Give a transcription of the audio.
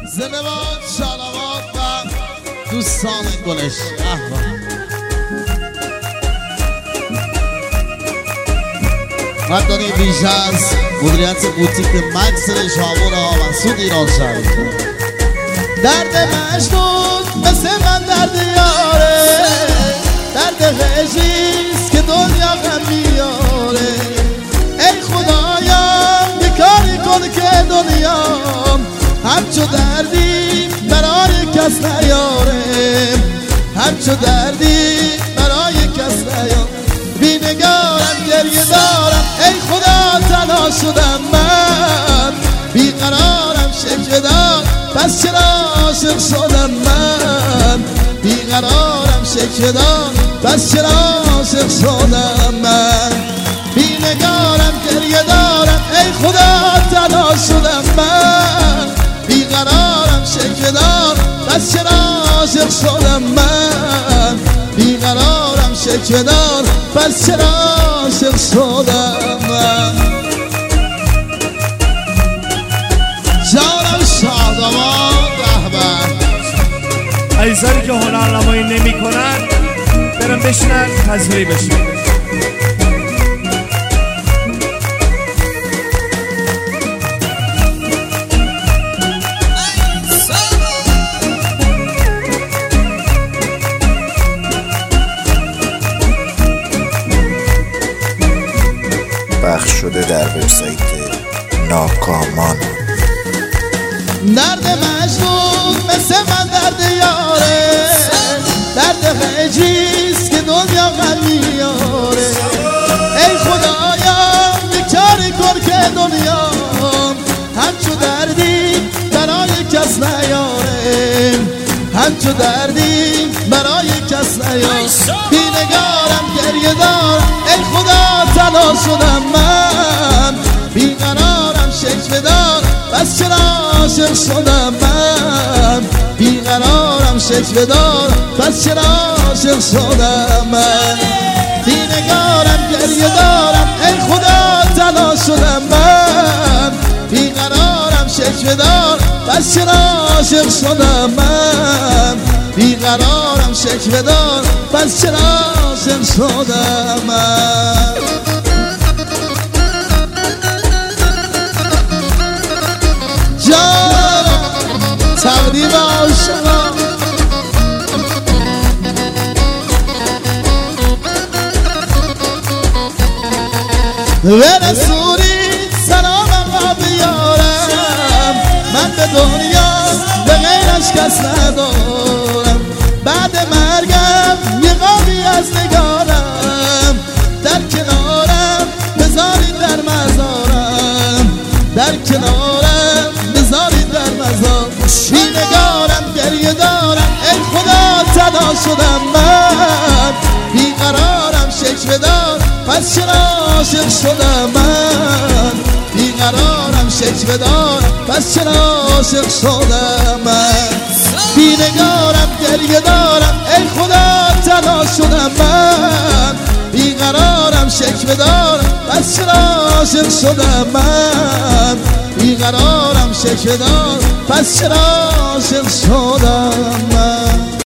زنده‌باد شاداباد و دوستان گلش. مردانی بیش از مدیریت بوتیک مکس شامون آقا مسعود ایران شهر. درد مجنون مثل من درد یاره، درد غشیست که دنیا غم میاره. ای خدایا یه کاری کن که دنیا همچو دردی برای کس نیاره، همچو دردی برای کس نیاره. بینگارم گریه دارم ای خدا تنها شدم من، بیقرارم شکوه دار پس چرا عاشق شدم من، بیقرارم شکوه دار پس چرا عاشق شدم من. بینگارم گریه دارم ای خدا تنها شدم من، بیقرارم شکوه دار پس چرا عاشق شدم من، بیقرارم شکوه دار پس چرا عاشق شدم من. جانم شاداباد رهبر. عزیزانی که هنرنمایی نمی کنن برن بشینن پذیرایی بشین. پخش شده در وبسایت ناکامان. درد مجنون مثل من درد یاره، درد غیجیست که دنیا غم میاره. ای خدایا یه کاری کن که دنیا همچو دردی برای کس نیاره، همچو دردی برای کس نیاره. بینگارم گریه دار ای خدا تنها شدم من، بیقرارم شکوه دار پس چرا عاشق شدم من، بیقرارم شکوه دار پس چرا عاشق شدم من. بینگارم گریه دارم ای خدا تنها شدم من، بیقرارم شکوه دار پس چرا عاشق شدم من، بیقرارم شکوه دار پس چرا عاشق شدم من. تقدیم عاشقان برسونید سلامم را بیارم، من به دنیا به غیرش کس ندارم. بعد مرگم یه قابی از نگارم، در کنارم بذارید در مزارم، در کنارم بذارید در مزار. بینگارم گریه دارم ای خدا تنها شدم من، بیقرارم شکوه دار پس چرا عاشق شدم من، بیقرارم شکوه دار پس چرا عاشق شدم من. بینگارم گریه دارم ای خدا تنها شدم من، بیقرارم شکوه دار پس چرا عاشق شدم من، بیقرارم شکوه دار پس چرا عاشق شدم من.